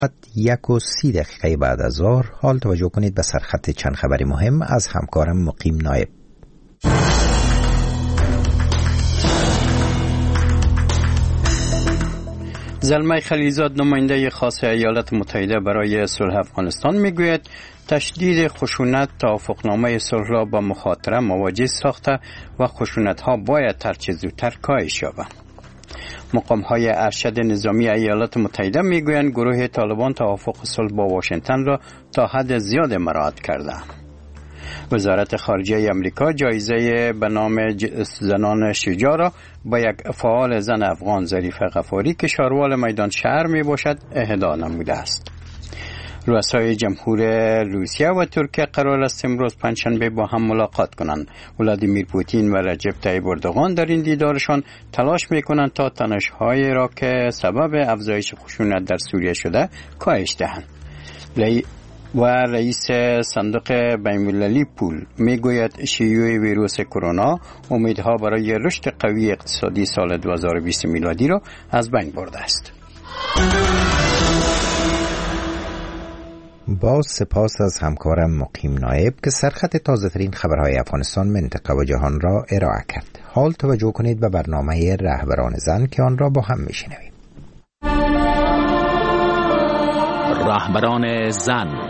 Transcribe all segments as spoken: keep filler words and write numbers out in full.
یک و سی دقیقه بعد از ظهر حال توجه کنید به سرخط چند خبری مهم از همکارم مقیم نایب. زلمه خلیلزاد نماینده خاص ایالات متحده برای صلح افغانستان میگوید تشدید خشونت توافقنامه صلح را با مخاطره مواجه ساخته و خشونت ها باید هرچه زودتر کاهش یابند. مقام های ارشد نظامی ایالات متحده میگویند گروه طالبان توافق صلح با واشنگتن را تا حد زیاد مراعات کرده. وزارت خارجه امریکا جایزه به نام زنان شجاع را با یک فعال زن افغان ظریف غفاری که شاروال میدان شهر می باشد اهدا نموده است. رؤسای جمهور روسیه و ترکیه قرار است امروز پنجشنبه با هم ملاقات کنند. ولادیمیر پوتین و رجب طیب اردوغان در این دیدارشان تلاش میکنند تا تنش‌های را که سبب افزایش خشونت در سوریه شده کاهش دهند. و رئیس صندوق بین‌المللی پول میگوید شیوع ویروس کرونا امیدها برای رشد قوی اقتصادی سال دو هزار و بیست میلادی را از بین برده است. با سپاس از همکارم مقیم نایب که سرخط تازه ترین خبرهای افغانستان، منطقه و جهان را ارائه کرد. حال توجه کنید به برنامه رهبران زن که آن را با هم میشنویم. رهبران زن.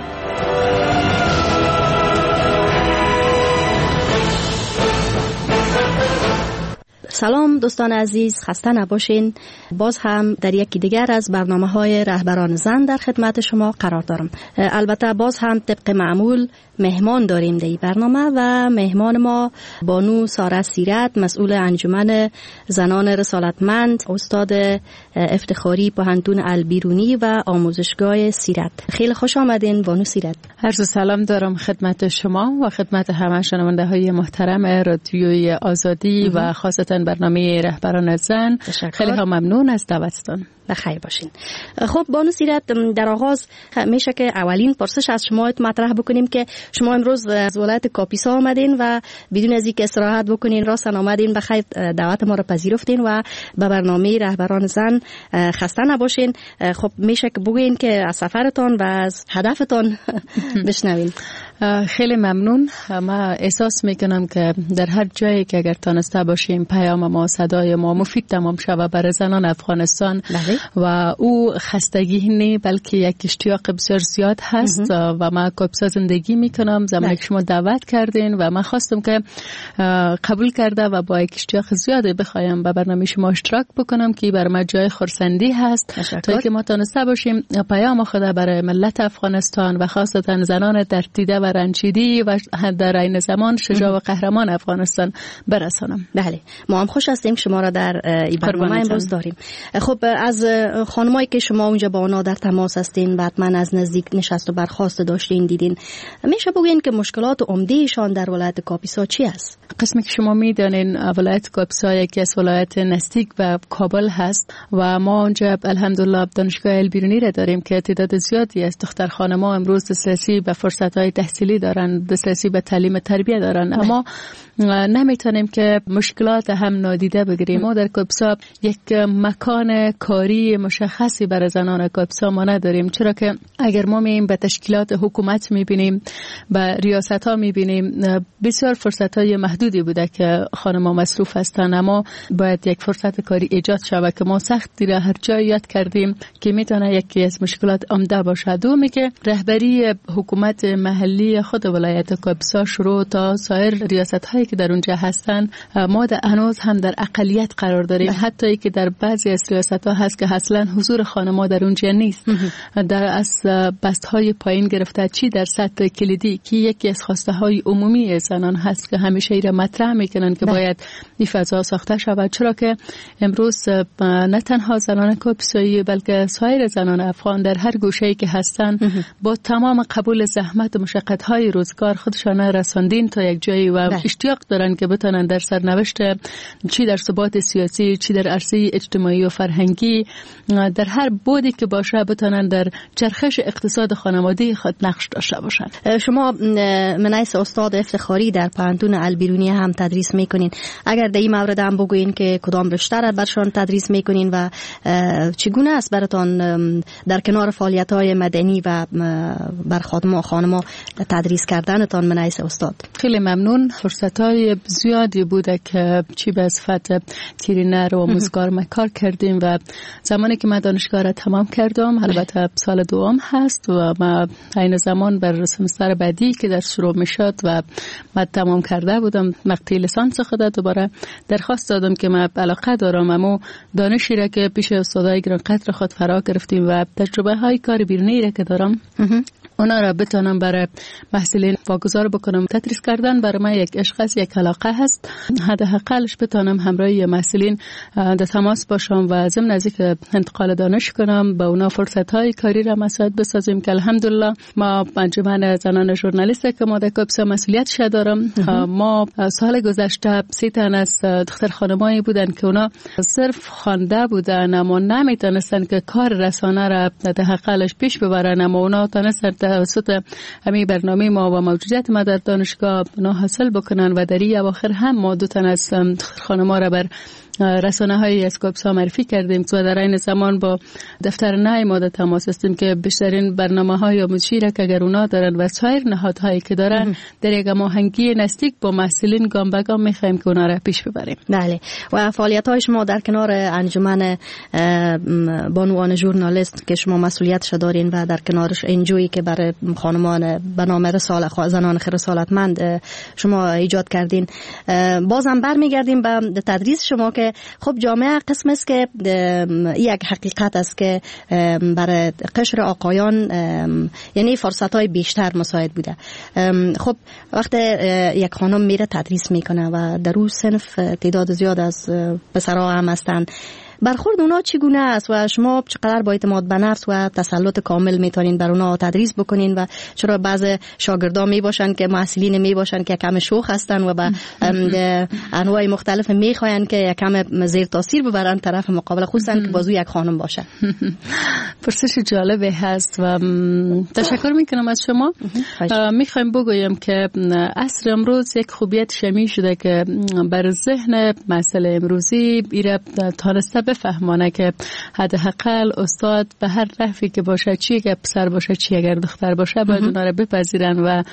سلام دوستان عزیز، خسته نباشین. باز هم در یکی دیگر از برنامه‌های رهبران زن در خدمت شما قرار دارم. البته باز هم طبق معمول مهمان داریم در این برنامه و مهمان ما بانو ساره سیرت، مسئول انجمن زنان رسالتمند، استاد افتخاری پوهنتون البیرونی و آموزشگاه سیرت. خیلی خوش آمدین بانو سیرت. عرض سلام دارم خدمت شما و خدمت همه شنونده های محترم رادیوی آزادی و خاصتا برنامه رهبران زن. خیلی هم ممنون از دعوتتان. بخیر باشین. خب بانو سیرت، در آغاز میشه که اولین پرسش از شما مطرح بکنیم که شما امروز از ولایت کاپیسا آمدین و بدون از اینکه استراحت بکنین راستن آمدین، بخیر دعوت ما رو پذیرفتین و به برنامه رهبران زن خسته نباشین. خب میشه که بگین که از سفرتان و از هدفتان بشنوین. خیلی ممنون. ما احساس میکنم که در هر جایی که اگر تانسته باشیم پیام ما، صدای ما مفید تمام شود برای زنان افغانستان و او خستگی نه بلکه یک اشتیاق بسیار زیاد هست و ما کاپیسا زندگی میکنم. زمانی که شما دعوت کردین و من خواستم که قبول کرده و با یک اشتیاق زیاد بخوایم به برنامه شما اشتراک بکنم که برای ما جای خرسندی هست تا اینکه ما تانسته باشیم پیام خود برای ملت افغانستان و خاصتا زنان در دیده و رنجیدی و در عین زمان شجاع و قهرمان افغانستان برسانم. بله، ما هم خوش هستیم شما را در این برنامه امروز داریم. خب از خانمایی که شما اونجا با اونا در تماس هستین و حتما از نزدیک نشست و برخاست داشتین دیدین، میشه بگین که مشکلات عمده‌شان در ولایت کاپیسا چی است؟ قسمی که شما میدانین ولایت کاپیسا یکی از ولایت نزدیک به کابل هست و ما اونجا الحمدلله دانشگاه البیرونی را داریم که تعداد زیادی از دختر خانم‌ها امروز دسترسی به فرصت‌های تحصیلی دارن، دسترسی به تعلیم تربیت دارن، اما نمیتونیم که مشکلات هم نادیده بگیریم. ما در کاپیسا یک مکان کاری مشخصی برای زنان کاپیسا ما نداریم، چرا که اگر ما مییم به تشکیلات حکومت میبینیم، به ریاست ها میبینیم، بسیار فرصت های محدودی بوده که خانم‌ها مصروف هستند، اما باید یک فرصت کاری ایجاد شود که ما سختی را هر جای یاد کردیم که میتونه یکی از مشکلات عمده باشه. دومی که رهبری حکومت محلی خود ولایت کاپیسا شروع تا سایر ریاست هایی که در اونجا هستن ما در هنوز هم در اقلیت قرار داریم، حتی که در بعضی از ریاست ها هست که اصلا حضور خانم‌ها در اونجا نیست. در از بست های پایین گرفته چی در سطح کلیدی که یکی از خواسته های عمومی زنان هست که همیشه ایره مطرح میکنن که باید این فضا ساخته شود، چرا که امروز نه تنها زنان کاپیسایی بلکه سایر زنان افغان در هر گوشه‌ای که هستن با تمام قبول زحمت و مشقت موقعیت‌های روزگار خودشان رساندین تا یک جایی و ده. اشتیاق دارن که بتونن در سرنوشت چی در ثبات سیاسی، چی در عرصه اجتماعی و فرهنگی، در هر بودی که باشه بتونن در چرخش اقتصاد خانوادگی خود نقش داشته باشن. شما منیس استاد افتخاری در پانتون البیرونی هم تدریس میکنین. اگر در این مورد هم بگوین که کدام رشته را برشان تدریس میکنین و چگونه است براتون در کنار فعالیت‌های مدنی و بر خانم خانما تدریس کردنتان منیس استاد؟ خیلی ممنون. فرصت‌های زیادی بوده که چی به صفت ترینر و آموزگار ما کار کردیم و زمانی که من دانشگاه را تمام کردم، البته سال دوم هست و ما این زمان بر سمستر بعدی که در شروع میشد و من تمام کرده بودم مقطع لیسانس خود، دوباره درخواست دادم که من علاقه دارم اما دانشی را که پیش استادای گرانقدر خود فرا گرفتیم و تجربه های کار بیرونی را که دارم اونا را بتونم برای محصلین واگذار بکنم. تدریس کردن برای من یک عشق است، یک علاقه هست. حداقلش بتونم همراه محصلین در تماس باشم و ضمن از اینکه انتقال دانش کنم با اونا فرصت های کاری را مساعد بسازیم که الحمدلله ما انجمن زنان ژورنالیست که ما در کاپیسا مسئولیتش دارم. ما سال گذشته سه تن از دختر خانمایی بودن که اونا صرف خوانده بودن اما نمیتونستن که کار رسانه را حداقلش پیش ببرن، اما اونا تونستن توسط همین برنامه ما و موجودیت ما در دانشگاه بنا حاصل بکنن و در این اواخر هم ما دو تن از خانم‌ها را بر رسانه های اسکوپسا معرفی کردیم و در این زمان با دفتر نای ما در تماس هستیم که بیشترین برنامه های آموزشی را که اگر اونا دارن و سایر نهادهایی که دارن در یک هماهنگی نزدیک با محصلین گام به گام می‌خوایم که اونا را پیش ببریم. بله. و فعالیت های شما در کنار انجمن بانوان ژورنالیست که شما مسئولیتش دارین و در کنارش انجویی که برای خانمان به نام رساله زنان رسالتمند شما ایجاد کردین، بازم برمیگردیم به تدریس شما که خب جامعه قسم است که یک حقیقت است که برای قشر آقایان یعنی فرصت های بیشتر مساعد بوده. خب وقتی یک خانم میره تدریس میکنه و در اون صنف تعداد زیاد از پسرها هم هستن، برخورد اونا چگونه است و شما چقدر با اعتماد به نفس و تسلط کامل میتونین بر اونا تدریس بکنین؟ و چرا بعض شاگردان می باشن که محصلین می باشن که کم شوخ هستن و با انواع مختلف میخواین که کم زیر تاثیر ببرن طرف مقابل، خصوصا که بازو یک خانم باشه؟ پرسش جالبی هست و تشکر میکنم از شما. میخوایم بگویم که عصر امروز یک خوبیت شمی شده که بر ذهن مسئله امروزی ایره تانسته بفهمانه که حداقل استاد به هر رفی که باشه، چی اگر پسر باشه چی اگر دختر باشه، باید اونا رو بپذیرن و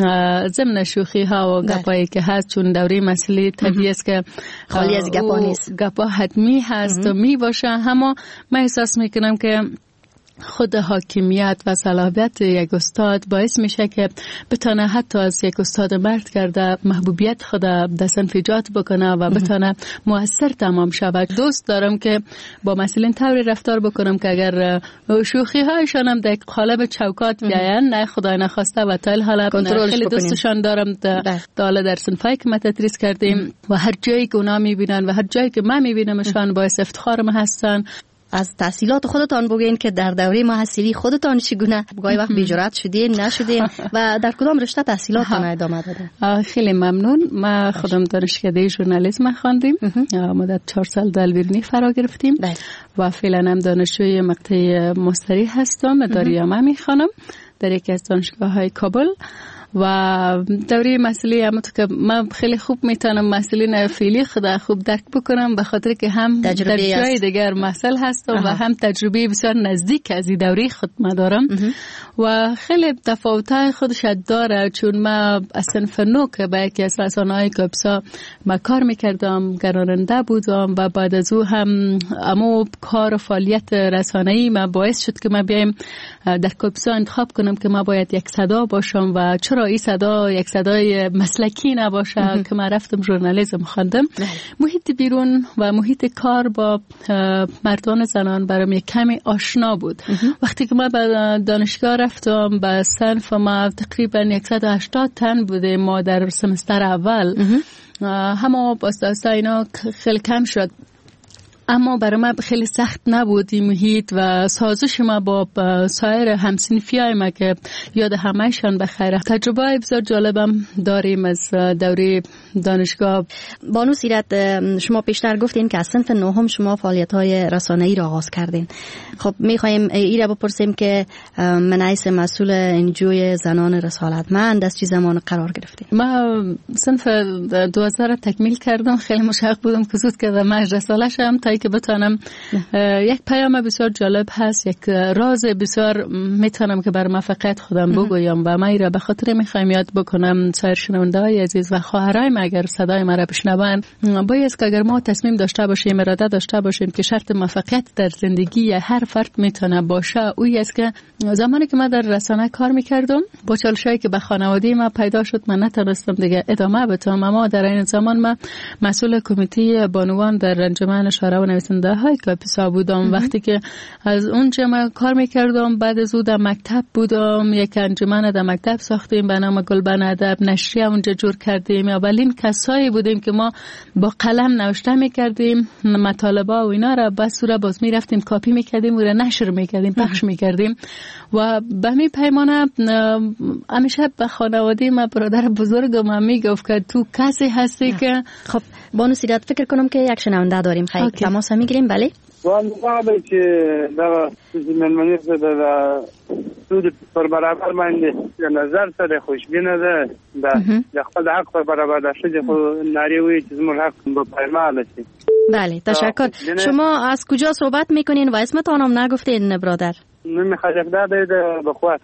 ضمن شوخی ها و گپایی که هست، چون دوره مسئله طبیعی است که خالی از گپا نیست، گپا حتمی هست و می باشه. اما من احساس میکنم که خود حاکمیت و صلاحیت یک استاد باعث میشه که بتونه حتی از یک استاد مرد کرده محبوبیت خود در صنف ایجاد بکنه و بتونه مؤثر تمام شود. دوست دارم که با مسئولین طوری رفتار بکنم که اگر شوخی هایشان هم در قالب چوکات بیاین، نه خدای نخواسته و تا حالا خیلی دوستشان دارم در در صنفایی که ما تدریس کردیم و هر جایی که اونا میبینن و هر جایی که من میبینمشان باعث افتخار ما هستن. از تحصیلات خودتان بگین که در دوره محصلی خودتان چگونه گاهی وقت بی‌جرأت شدین نشدین و در کدام رشته تحصیلاتتان ادامه دادین؟ خیلی ممنون. ما خودم دانشکده ژورنالیسم خواندیم، مدت چهار سال در البرونی فرا گرفتیم و فعلا هم دانشجوی مقطع مستری هستم. داریامه میخوانم در یکی از دانشگاه‌های کابل و دوره مسئله هم که من خیلی خوب میتونم مسئله فعلی خدا خوب درک بکنم به خاطر که هم در جای دیگر مسئله هستم و هم تجربه بسیار نزدیک از این دوره خود ما دارم و خیلی تفاوت‌های خودش داره، چون ما از صنف نو که با یکی از رسانه‌های کاپیسا ما کار میکردم، گراننده بودم و بعد از او هم اما کار و فعالیت رسانه‌ای ما باعث شد که ما بیایم در کاپیسا انتخاب کنم که ما باید یک صدا باشم و چرا این صدا یک صدای مسلکی نباشه که من رفتم ژورنالیسم خواندم. محیط بیرون و محیط کار با مردان زنان برام یک کمی آشنا بود. وقتی که ما به دانشگاه رفتم به صنف ما تقریبا صد و هشتاد تن بوده ما در سمستر اول، همه با اساس اینا خیلی کم شد اما برای من خیلی سخت نبود این محیط و سازش ما با سایر همسنفیای ما که یاد همهشان بخیر. تجربه بسیار جالبم داریم از دوره دانشگاه. بانو سیرت، شما پیشتر گفتین که از صنف نهم شما فعالیت‌های رسانه‌ای را آغاز کردین. خب می‌خوایم ای را بپرسیم که من حیث مسئول انجوی زنان رسالتمند از چه زمان قرار گرفتین؟ ما صنف دوازده را تکمیل کردم، خیلی مشتاق بودم که زود که من رساله شم تا که بتونم. یک پیام بسیار جالب هست، یک راز بسیار میتونم که بر موفقیت خودم بگویم و من را به خاطر میخوایم یاد بکنم سایر شنونده‌های عزیز و خواهرای ما اگر صدای ما را بشنوند، باید که اگر ما تصمیم داشته باشیم، اراده داشته باشیم که شرط موفقیت در زندگی هر فرد میتونه باشه، اویی است که زمانی که من در رسانه کار میکردم با چالشایی که به خانواده ما پیدا شد، من نتونستم دیگه ادامه بدم. اما در این زمان من مسئول کمیته بانوان در انجمن شاعران و نویسنده های کاپیسا بودم. وقتی که از اونجا من کار میکردم، بعد از اون در مکتب بودم، یک انجمن در مکتب ساختیم به نام گلبن ادب، نشریه اونجا جور کردیم. اولین کسایی بودیم که ما با قلم نوشته میکردیم مطالبه و اینا را، بس را باز میرفتیم کاپی میکردیم و را نشر میکردیم، پخش میکردیم. و به همین پیمانه همیشه به خانواده ما برادر بزرگم میگفت که تو کسی هستی که. خب بانو سیرت، فکر کنم که یک شنونده داریم. خیلی تماس میگیریم. بله والله که در زمینه در سود پر برابر مانده نظر سره خوشبینه ده در خپل حق پر برابر داشته خو ناریوی چې زموږ حق په پایمال شي. بله تشکر. شما از کجا صحبت میکنین و اسمتون هم نگفتین برادر؟ من خجقده ده بخوات.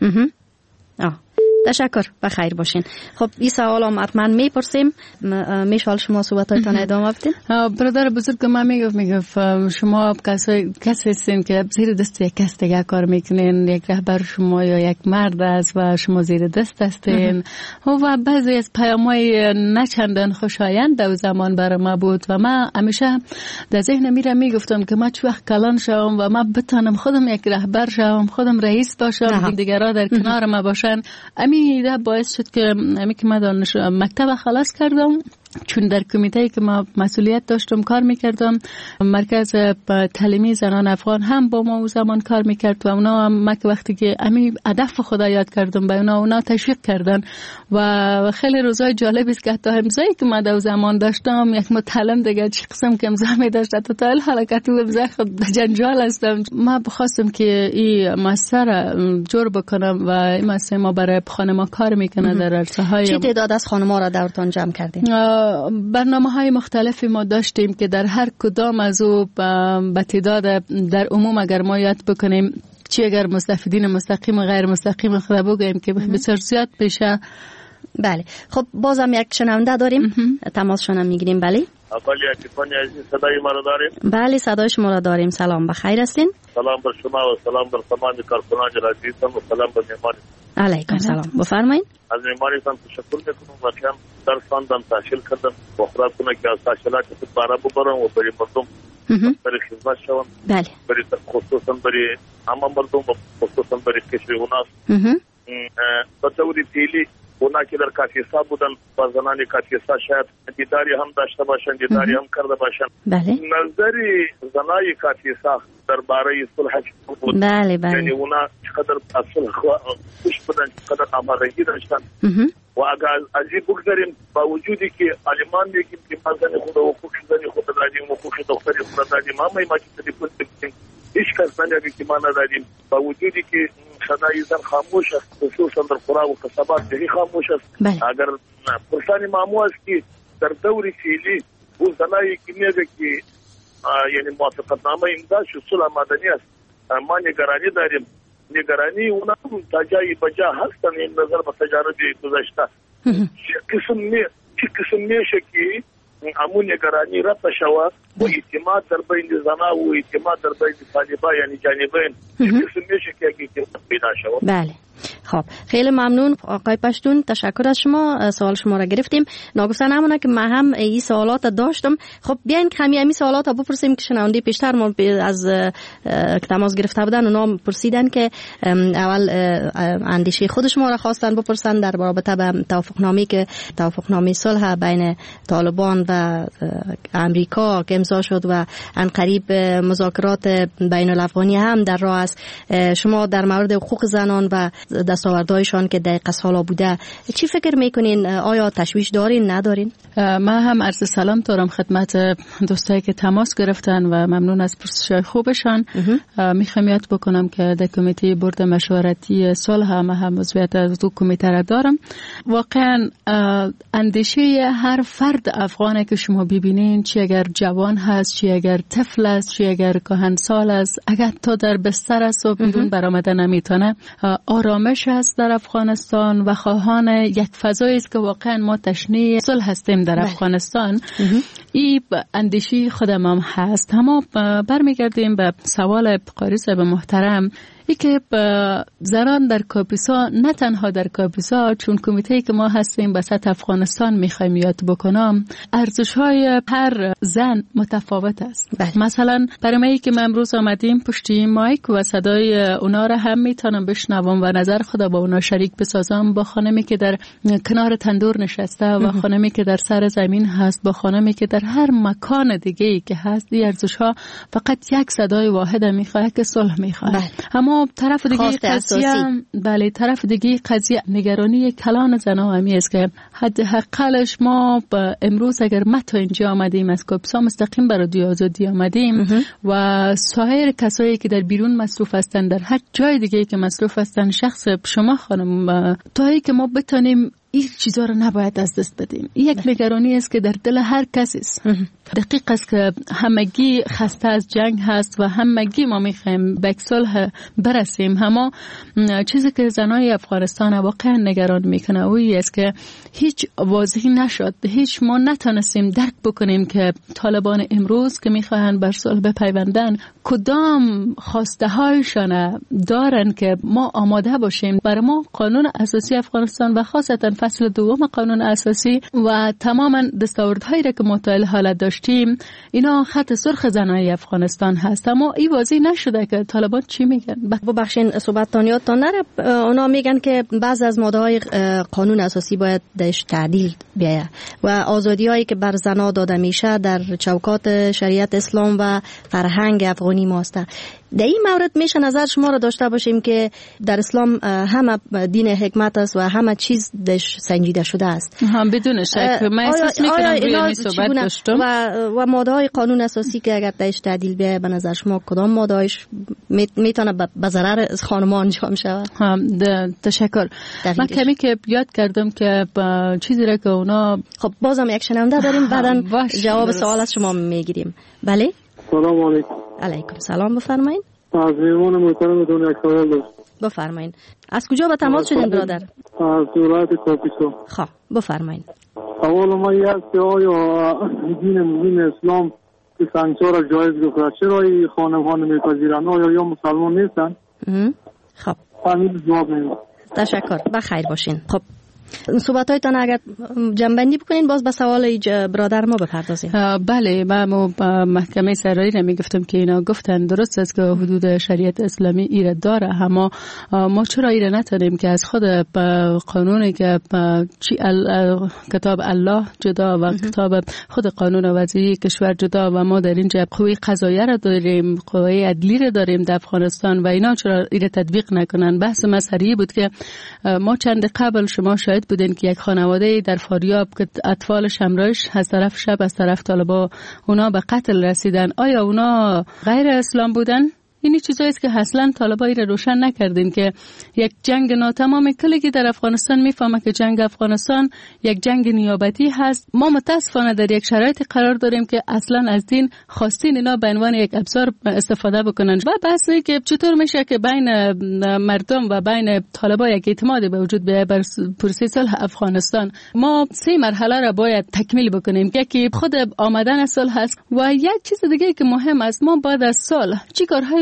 آه تشکر، بخیر باشین. خب این سوال هم حتما میپرسیم. میشال شما صحبتاتون ادامه بدین. برادر بزرگ من میگفت میگفت شما کسی کسی هستین که زیر دست یک کس دیگه کار میکنین، یک رهبر شما یا یک مرد است و شما زیر دست هستین. و بعضی از پیام‌های نه چندان خوشایند در زمان برای ما بود و من همیشه در ذهن میرم میگفتم که ما چه وقت کلان شوم و ما بتونم خودم یک رهبر شوم، خودم رئیس باشم، دیگران در کنار ما باشن. امی ده باعث شد که امی که من دانش مکتب خلاص کردم، چون در کمیته که ما مسئولیت داشتم کار میکردم، مرکز تعلیمی زنان افغان هم با ما او زمان کار میکرد و اونا هم ما که وقتی که امی هدف خدا یاد کردم به اونا اونا تشویق کردن و خیلی روزای جالب است که حتی امضایی که ما در زمان داشتم یک متعلم دیگه چه قسم که امضا می‌داشت تا تا حرکت و امضا خود جنجال هستم. ما بخواستم که این مؤسسه جور بکنم و این مؤسسه ما برای خانم‌ها کار میکنه در عرصه‌های. چه تعداد از خانم‌ها را دورتون جمع کردیم؟ برنامه‌های مختلفی ما داشتیم که در هر کدام از او به تعداد در عموم اگر ما یاد بکنیم چی اگر مستفیدین مستقیم و غیر مستقیم خود بگوییم که بسیار زیاد بشه. بله خب بازم یک شنونده داریم، تماسشون هم میگیریم. بله اولی اکیفانی عزیز صدای ما را داریم؟ بله صدای شما را داریم. سلام، بخیر هستین؟ سلام بر شما و سلام بر تمام کارکنان عزیزم و سلام بر مهمان. علیکم سلام، بفرمایید. از مهمانتان تشکر میکنم و که درس خواندم، تحصیل کردم و خدا کنه که از تحصیلات خود باره ببرم و برای مردم برای خدمت شوم. بله برای خصوصا برای عامه مردم و خصوصا برای کشور اوناس به طور فعلی اونا که در کاتیسا بودن و زنان کاتیسا شاید دیداری هم داشته باشن، دیداری هم کرده باشن. بله نظری زنای کاتیسا درباره صلح بود. بله بله یعنی اونا چقدر صلح خوش بودن، چقدر آمادگی داشتن. و اگر از این بگذاریم با وجودی که علمان میگیم که ما زن خود و حقوق زن خود دادیم و حقوق دختری خود دادیم، همه ما که تلیفون بکنیم هیچ کس نمیگه که ما ندادیم، با وجودی که صدای زن خاموش است، خصوصا در قرآن و قصبات بهی خاموش است. اگر پرسانی معمو است که در دور فعلی او زنایی که میگه که یعنی موافقتنامه امضا شد صلح مدنی است، ما نگرانی داریم. نگرانی اونا تا جایی بجا هستن این نظر به تجارب گذاشته قسم می چی قسم میشه که همون نگرانی رفت شوه و اعتماد در بین زنا و اعتماد در بین طالبا یعنی جانبین قسم میشه که اعتماد پیدا شوه. بله خب خیلی ممنون آقای پشتون، تشکر از شما. سوال شما را گرفتیم. ناگفته نمونه که من هم این سوالات داشتم. خب بیاین که همین همین سوالات بپرسیم که شنونده پیشتر ما از تماس گرفته بودن اونا پرسیدن که اول اندیشه خود شما را خواستن بپرسن در رابطه به توافقنامه‌ای که توافقنامه صلح بین طالبان و امریکا که امضا شد و عنقریب مذاکرات بین الافغانی هم در راه است. شما در مورد حقوق زنان و دستاوردهایشان که دقیقه سالا بوده چی فکر میکنین؟ آیا تشویش دارین ندارین؟ من هم عرض سلام دارم خدمت دوستایی که تماس گرفتن و ممنون از پرسش‌های خوبشان. میخوام یاد بکنم که در کمیته بورد مشورتی صلح هم هم عضویت از دو کمیته را دارم. واقعا اندیشه هر فرد افغانه که شما ببینین، چی اگر جوان هست، چی اگر طفل است، چی اگر کهنسال است، اگر تا در بستر است و بیرون برآمده نمیتونه، آرامش است در افغانستان و خواهان یک فضایی است که واقعا ما تشنه صلح هستیم در افغانستان. این اندیشه خودم هم هست. اما برمیگردیم به سوال قاری صاحب محترم، ای که زنان در کاپیسا، نه تنها در کاپیسا، چون کمیته‌ای که ما هستیم به سطح افغانستان میخوایم یاد بکنم، ارزش‌های هر زن متفاوت است. بله. مثلا برای ما که ما امروز آمدیم پشتی مایک و صدای اونا را هم میتونم بشنوم و نظر خدا با اونا شریک بسازم، با خانمی که در کنار تندور نشسته و خانمی که در سر زمین هست، با خانمی که در هر مکان دیگه‌ای که هست. این ارزش‌ها فقط یک صدای واحد میخواد که صلح میخواد. بله. اما طرف دیگه قضیه، بله، طرف دیگه قضیه نگرانی کلان زنها همی است که حداقلش ما امروز اگر ما تا اینجا آمدیم از کاپیسا مستقیم برای رادیو آزادی آمدیم و سایر کسایی که در بیرون مصروف هستند، در هر جای دیگه که مصروف هستند، شخص شما خانم، تا ای که ما بتونیم این چیزا رو نباید از دست بدیم. یک نگرانی است که در دل هر کسی است. دقیق است که همگی خسته از جنگ هست و همگی ما میخوایم به صلح برسیم. اما چیزی که زنای افغانستان واقعا نگران میکنه اویی است که هیچ واضحی نشد، هیچ ما نتونستیم درک بکنیم که طالبان امروز که میخواهند بر صلح بپیوندن کدام خواسته هایشان دارن که ما آماده باشیم. برای ما قانون اساسی افغانستان و خاصتا فصل دوم قانون اساسی و تماما دستاوردهایی را که مطالعه حالت داشتیم، اینا خط سرخ زنای افغانستان هست. اما این واضح نشده که طالبان چی میگن. ببخشید صحبتتان یادتان نره، اونا میگن که بعض از ماده‌های قانون اساسی باید درش تعدیل بیاید و آزادی‌هایی که بر زنها داده میشه در چوکات شریعت اسلام و فرهنگ افغانی ماست. در این مورد میشه نظر شما را داشته باشیم که در اسلام همه دین حکمت است و همه چیز دش سنجیده شده است. هم بدون شک. من احساس میکنم روی این صحبت داشتم. و, و ماده های قانون اساسی که اگر درش تعدیل بیاید به نظر شما کدام ماده هایش میتونه به ضرر خانمان انجام شود؟ هم تشکر. من کمی که یاد کردم که چیزی را که اونا، خب بازم یک شنونده داریم، بعدن جواب سوال از شما میگیریم. بله؟ سلام علیکم. علیکم سلام، بفرمایید. از میوان محترم دون یک سوال داشت. بفرمایید. از کجا به تماس شدین برادر؟ از ولایت کاپیسا. خب بفرمایید. اول ما یک آیا دین دین اسلام که سنگسار جایز گفته، چرا این خانم ها نمیپذیرند؟ آیا یا مسلمان نیستن؟ خب همین جواب میدم. تشکر، بخیر باشین. خب صحبتایتان اگر جنبندی بکنین باز به سوال برادر ما بپردازیم. بله، ما محکمه سرایی نمی گفتم که اینا گفتن درست است که حدود شریعت اسلامی ایره داره، اما ما چرا ایره نتونیم که از خود قانونی که کتاب الله جدا و کتاب خود قانون وضعی کشور جدا و ما در اینجا قوی قضاییه را داریم، قوی عدلی را داریم در افغانستان و اینا چرا ایره تطبیق نکنن؟ بحث مسئله بود که ما چند قبل شما شاید بودین که یک خانواده در فاریاب که اطفالش همراهش از طرف شب از طرف طالبا اونا به قتل رسیدن، آیا اونا غیر اسلام بودن؟ اینی چیزایی است که اصلا طالبایی را روشن نکردین که یک جنگ ناتمام کلی در افغانستان میفهمه که جنگ افغانستان یک جنگ نیابتی هست. ما متاسفانه در یک شرایط قرار داریم که اصلا از دین خواستین اینا به عنوان یک ابزار استفاده بکنن و بحثی که چطور میشه که بین مردم و بین طالبا یک اعتماد به وجود بیاید بر پروسه صلح افغانستان. ما سه مرحله را باید تکمیل بکنیم. یکی خود آمدن صلح است و یک چیز دیگه که مهم است، ما بعد از صلح چی کارهایی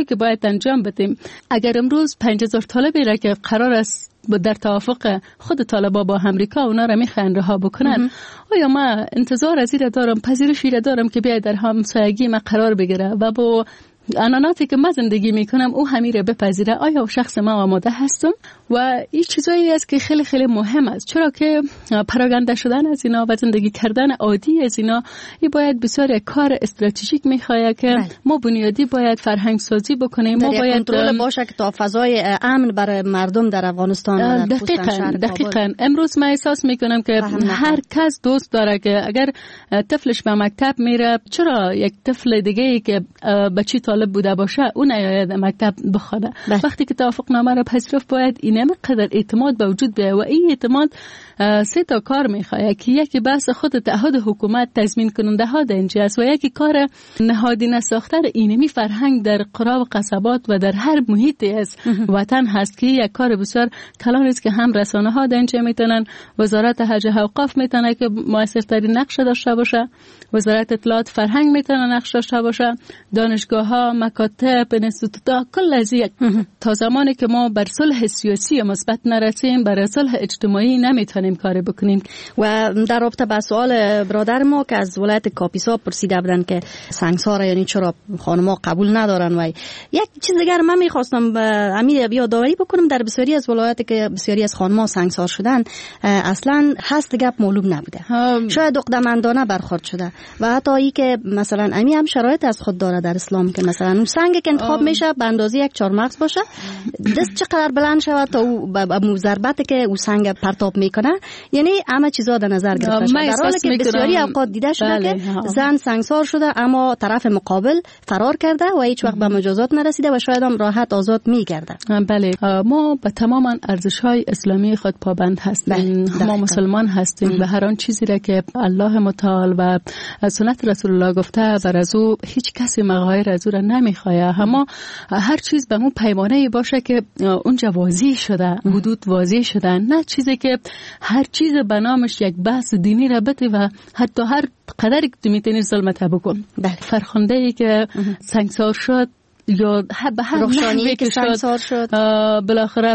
که باید انجام بدیم. اگر امروز پنج هزار طالبی را که قرار است در توافق خود طالبا با امریکا اونا را میخوان رها بکنن، آیا ما انتظار از این دارم، پذیرشی را دارم که بیاید در همسایگی ما قرار بگیره و با آناناتی که من زندگی میکنم او همین را بپذیره؟ آیا شخص ما آماده هستم؟ و این چیزایی است که خیلی خیلی مهم است، چرا که پراگنده شدن از اینا و زندگی کردن عادی از اینا این باید بسیار کار استراتژیک میخواد که بله. ما بنیادی باید فرهنگ سازی بکنیم، ما باید کنترل باشه که تا فضای امن برای مردم در افغانستان در دقیقاً دقیقاً امروز من احساس میکنم که هر کس دوست داره که اگر طفلش به مکتب میره، چرا یک طفل دیگه ای که بچی طالب بوده باشه اون نیاید مکتب بخونه؟ وقتی که توافقنامه را پذیرفت باید این قدر اعتماد به وجود بیاید و این اعتماد سه تا کار میخواد که یکی بحث خود تعهد حکومت تضمین کننده ها در اینجا است و یکی کار نهادینه ساختن اینمی فرهنگ در قرا و قصبات و در هر محیطی از وطن هست که یک کار بسیار کلان است که هم رسانه ها در اینجا میتونن، وزارت حج و اوقاف میتونه که موثرترین نقش داشته باشه، وزارت اطلاعات فرهنگ میتونه نقش داشته باشه، دانشگاه ها، مکاتب، انستیتوت‌ها، کل از یک. تا زمانی که ما بر صلح سیاسی مثبت نرسیم بر صلح اجتماعی نمیتونیم کاری بکنیم. و در رابطه با سوال برادر ما که از ولایت کاپیسا پرسیده بودن که سنگسار یعنی چرا خانم‌ها قبول ندارن، و یک چیز دیگر من میخواستم امیر یادآوری بکنم در بسیاری از ولایت که بسیاری از خانم‌ها سنگسار شدن اصلا هست گپ معلوم نبوده، شاید عقده‌مندانه برخورد شده و حتی ای که مثلا امی هم شرایط از خود داره در اسلام که مثلا اون سنگ که انتخاب میشه به اندازه یک چهارمغز باشه، دست چقدر بلند شود تا او به ضربتی که او سنگ پرتاب میکنه، یعنی همه چیزا در نظر گرفته شده، در حالی که بسیاری اوقات دیده شده بله. که زن سنگسار شده اما طرف مقابل فرار کرده و هیچ وقت به مجازات نرسیده و شاید هم راحت آزاد میگرده. بله، ما به تماما ارزش‌های اسلامی خود پابند هستیم، ما مسلمان هستیم و هر آن چیزی را که الله متعال و سنت رسول الله گفته بر از او هیچ کسی مغایر از او را نمیخواد، اما هر چیز به اون پیمانه باشه که اونجا واضح شده، حدود واضح شدن، نه چیزی که هر چیز به نامش یک بحث دینی را بده و حتی هر قدری که تو میتونی ظلمت بکن. فرخنده ای که سنگسار شد یا به هر رخشانی که سنگسار شد بالاخره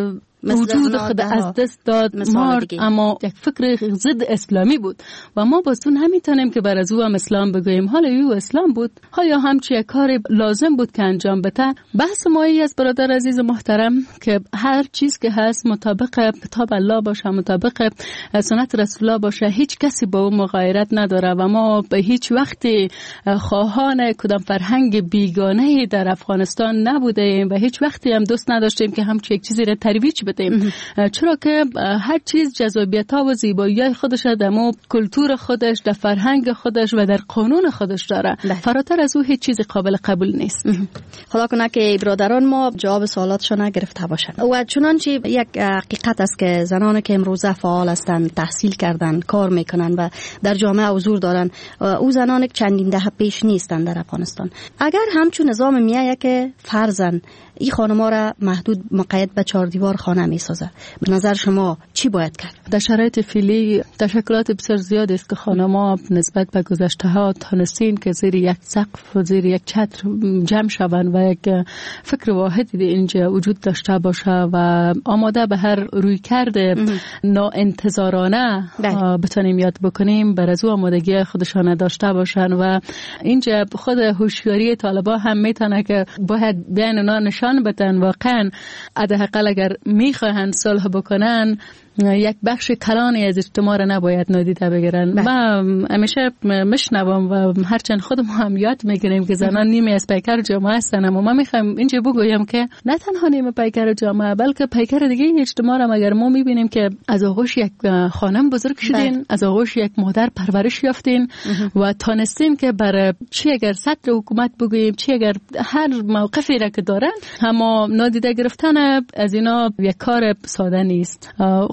وجود خود از دست داد، مرد، اما یک فکر ضد اسلامی بود و ما باستون نمیتونیم که بر از او هم اسلام بگوییم. حالا او اسلام بود یا همچی یک کار لازم بود که انجام بده. بحث ما ای از برادر عزیز محترم که هر چیز که هست مطابق کتاب الله باشه، مطابق سنت رسول الله باشه، هیچ کسی با اون مغایرت نداره و ما به هیچ وقتی خواهان کدام فرهنگ بیگانه در افغانستان نبودیم و هیچ وقتی هم دوست نداشتیم که همچی یک چیزی را ترویج بدیم، چرا که هر چیز جذابیت ها و زیبایی خودش در مو کلتور خودش، در فرهنگ خودش و در قانون خودش داره. فراتر از او هیچ چیزی قابل قبول نیست. خدا کنه که برادران ما جواب سوالاتشون نگرفته باشن. و چنانچه یک حقیقت است که زنانی که امروزه فعال هستند، تحصیل کردن، کار میکنن و در جامعه حضور دارن، او زنانی که چندین دهه پیش نیستن در افغانستان. اگر همچون نظام میایه که فرزن این خانم‌ها را محدود مقید به چهار دیوار خانه می‌سازه، به نظر شما چی باید کرد؟ در شرایط فعلی تشکلات بسیار زیاد است که خانم‌ها نسبت به گذشته‌ها تانستین که زیر یک سقف و زیر یک چتر جمع شوند و یک فکر واحدی اینجا وجود داشته باشه و آماده به هر روی کرده ناانتظارانه بتونیم یاد بکنیم، بر از او آمادگی خودشان داشته باشن و اینجا خود هوشیاری طالبا هم میتونه که باید بیان اونا نشان بدن واقعا حداقل اگر میخواهند صلح بکنن یک بخش کلانی از اجتماع را نباید نادیده بگیرن. ما همیشه مشنوم و هرچند خودم هم یاد میگیریم که زنان نیمه از پیکر جامعه هستن، اما ما میخوایم اینجا بگویم که نه تنها نیمه پیکر جامعه بلکه پیکر دیگه اجتماع را اگر ما میبینیم که از آغوش یک خانم بزرگ شدین، از آغوش یک مادر پرورش یافتین و تانستین که بر چی اگر سطر حکومت بگوییم، چی اگر هر موقفی را که دارن، اما نادیده گرفتن از اینا یک کار ساده نیست.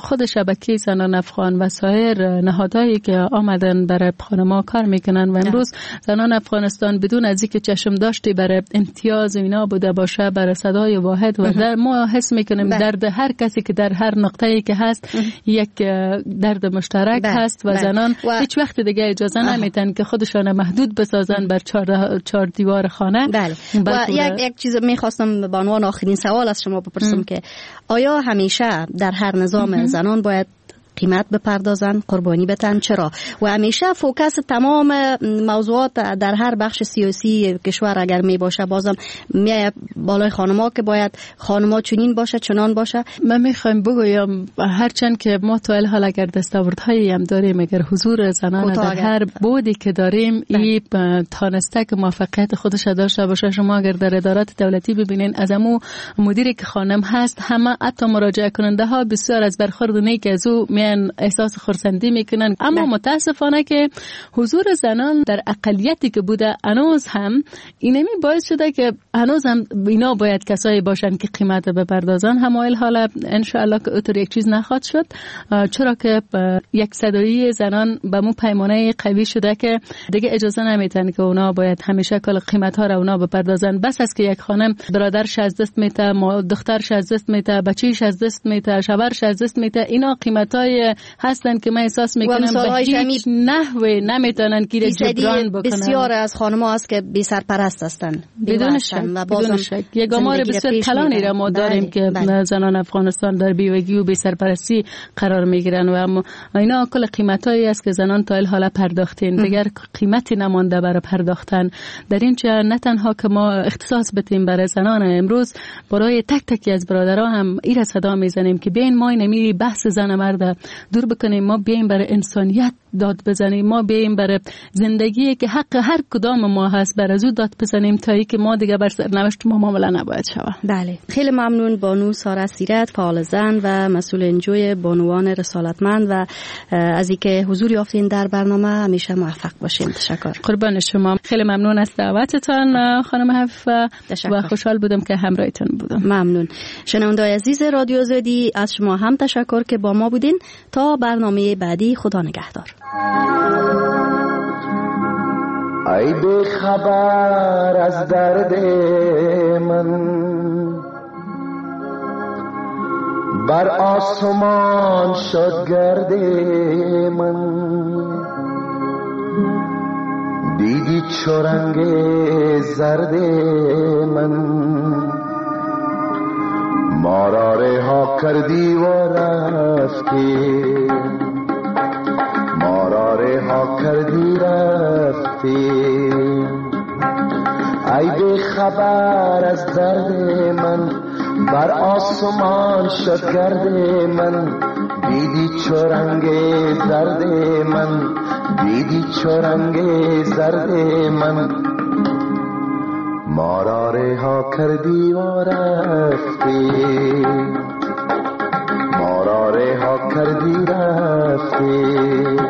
خود شبکه زنان افغان و سایر نهادهایی که آمدن برای خانم‌ها کار میکنن و امروز زنان افغانستان بدون از اینکه چشم داشتی برای امتیاز اینا بوده باشه برای صدای واحد و در ما حس میکنیم درد هر کسی که در هر نقطه‌ای که هست یک درد مشترک بله. هست و بله. زنان و... هیچ وقت دیگه اجازه نمیتن که خودشان محدود بسازن بر چهار, چهار دیوار خانه. بله. و یک یک چیز میخواستم به عنوان آخرین سوال از شما بپرسم ام. که آیا همیشه در هر نظام ام. زنان باید قیمت بپردازن، قربانی بتن؟ چرا؟ و همیشه فوکس تمام موضوعات در هر بخش سیاسی کشور اگر می باشه بازم میای بالای خانم‌ها که باید خانم‌ها چنین باشه چنان باشه. من میخوایم بگویم هرچند که ما تا الحال اگر دستاوردهایی هم داریم، اگر حضور زنان در هر بودی که داریم این تانسته که موفقیت خودش داشته باشه. شما اگر در ادارات دولتی ببینین از امو مدیری که خانم هست همه حتی مراجعه کننده ها بسیار از برخورد نیک از او احساس خرسندی میکنن، اما نه. متاسفانه که حضور زنان در اقلیتی که بوده هنوز هم اینمی باعث شده که هنوز هم اینا باید کسایی باشن که قیمت بپردازن. همایل حالا انشاءالله که اوتر یک چیز نخواهد شد، چرا که یک صدایی زنان به مو پیمانه قوی شده که دیگه اجازه نمیتن که اونا باید همیشه کل قیمت ها را اونا بپردازن. بس است که یک خانم برادرش از دست میته، دخترش از دست میته، بچه‌ش از دست میته، شوهرش از دست میته، اینا قیمتای هستن که من احساس میکنم به هیچ نحوه نمیتونن که جبران بکنن. بسیار از خانم‌ها هست که بی سرپرست هستن بدون شک و بدون شک یک آمار بسیار کلانی را ما داریم بله. که بله. زنان افغانستان در بیوگی و بی سرپرستی قرار میگیرن و اینا کل قیمتایی است که زنان تا الحال پرداختین، دیگر قیمتی نمانده برای پرداختن. در این چه نه تنها که ما اختصاص بدیم برای زنان، امروز برای تک تکی از برادرها هم این صدا میزنیم که بین ما نمیری بحث زن مرد دور بکنیم، ما بیایم برای انسانیت داد بزنیم، ما بیایم برای زندگی که حق هر کدام ما هست برای زود داد بزنیم تا ای که ما دیگه بر سرنوشت ما معامله نباید شود. بله، خیلی ممنون بانو سارا سیرت، فعال زن و مسئول انجوی بانوان رسالتمند و از اینکه حضور یافتین در برنامه. همیشه موفق باشین. تشکر. قربان شما. خیلی ممنون از دعوتتان خانم حفیفه و خوشحال بودم که همراهتون بودم. ممنون. شنونده‌های عزیز رادیو آزادی، از شما هم تشکر که با ما بودین. تا برنامه بعدی، خدا نگهدار. ای بی خبر از درد من، بر آسمان شد گرد من، دیدی چو رنگ زرد من، ما را رها کردی و رفتی، ما را رها کردی رفتی. ای بی خبر از درد من، بر آسمان شد گرد من، دیدی چو رنگ زرد من، دیدی چو رنگ زرد من، ما را رها کردی و رفتی، ما را رها کردی رفتی.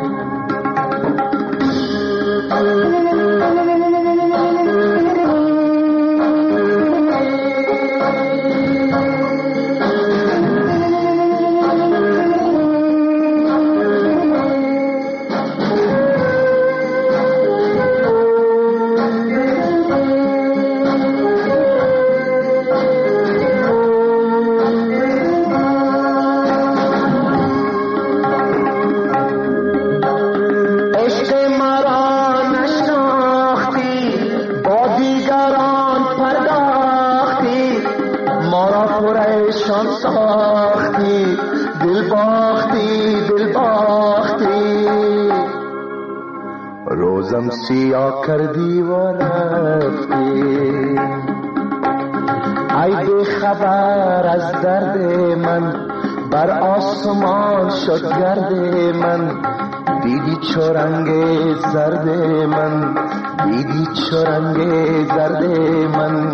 روزم سیاه کردی و رفتی، ای بی خبر از درد من، بر آسمان شد گرد من، دیدی چو رنگ زرد من، دیدی چو رنگ زرد من،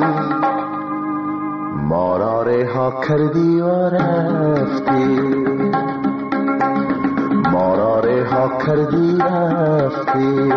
ما را رها کردی و رفتی، ما را رها کردی رفتی.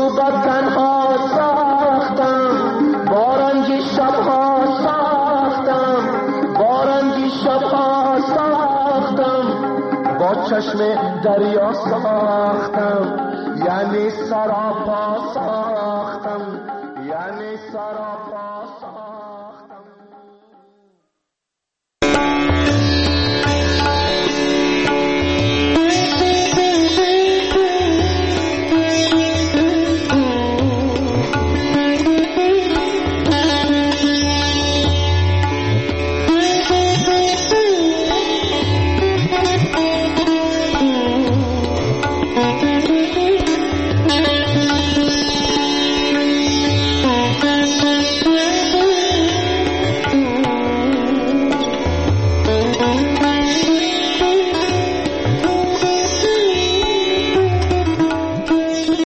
با تنها ساختم، بارنگی شبها ساختم، بارنگی شبها ساختم، با چشم دریا ساختم، یعنی سراپا ساختم، یعنی سراپا